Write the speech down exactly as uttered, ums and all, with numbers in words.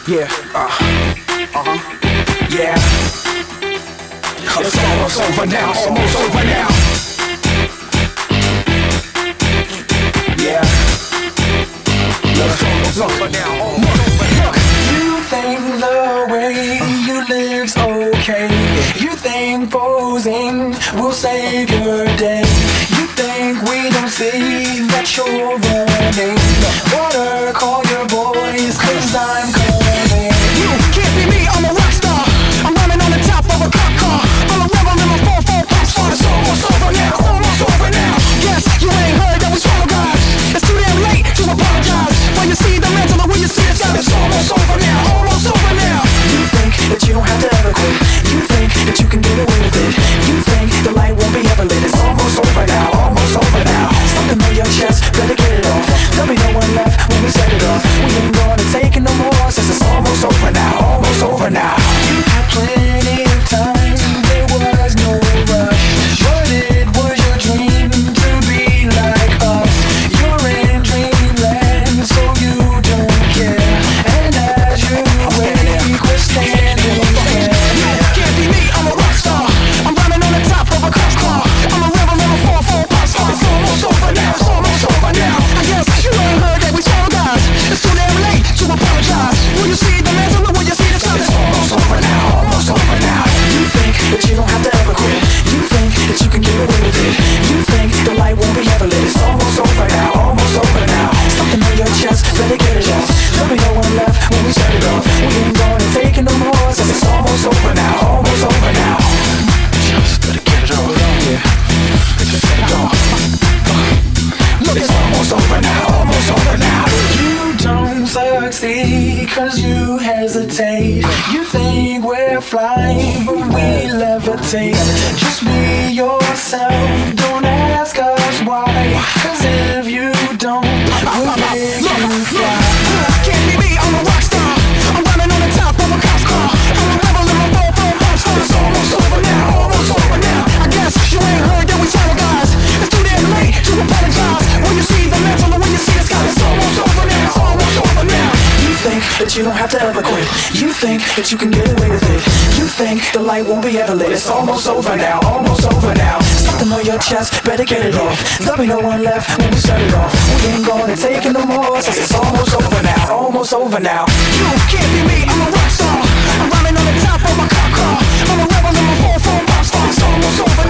Yeah, uh, uh-huh, yeah. It's almost over now, almost over now. Yeah. It's almost over now, almost over now. You think the way you live's okay. You think posing will save your day. You think we don't see that you're running. Water, call your boys, cause I'm coming. You can't be me, I'm a rock star. I'm running on the top of a cop car. I'm a rebel in my four four pop star. It's almost over now, it's almost over now. Yes, you ain't heard that we swallow guys. It's too damn late to apologize. When you see the mantle or when you see the sky, it's almost over now, almost over now. You think that you don't have to ever quit. You think that you can get away with it. You think the light won't be ever lit. It's almost over now, almost over now. Something on your chest, better get it off. There'll be no one left when we set it off. We ain't gonna take it no more since it's almost over now, almost over now. You had plenty of time, there was no rush. But it was your dream to be like us. You're in dreamland, so you don't care. And as you wake, we're standing there. You can't be me, I'm a rock star. I'm running on the top of a cop car. I'm a rebel in a four four pop star. It's almost over now, it's almost over now. I guess you ain't heard that we swallow guys. It's too damn late to apologize. Will you see the mantle or will you see the sun? It's almost over now, almost over now. You think that you don't have to ever quit. You think that you can get away with it. You think the light won't be ever lit. It's almost over now, almost over now. Something on your chest, better get it off. There'll be no one left when we set it off. We ain't gonna take it no more since it's almost over now, almost over now. Just better get it off. Yeah, just set it off. Look, it's almost over now, almost over now. You don't succeed cause you hesitate. You think we're flying but we levitate. Just be yourself, don't ask us why. Cause if you don't, we'll make you fly. Can't be me, I'm a rock star. I'm running on the top of a cop car. I'm a rebel in my four four pop star. It's almost over now, almost over now. I guess you ain't heard that we swallow guys. It's too damn late to apologize. When you see the mantle or when you see the sky, it's almost over now, it's almost over now. You think that you don't have to ever quit. You think that you can get away with it. You think the light won't be ever lit. It's almost over now, almost over now. Something on your chest, better get it off. There'll be no one left when we set it off. We ain't gonna take it no more since it's almost over now, almost over now. You can't be me, I'm a rock star. I'm running on the top of my cop car. I'm a rebel in my four four pop star. It's almost over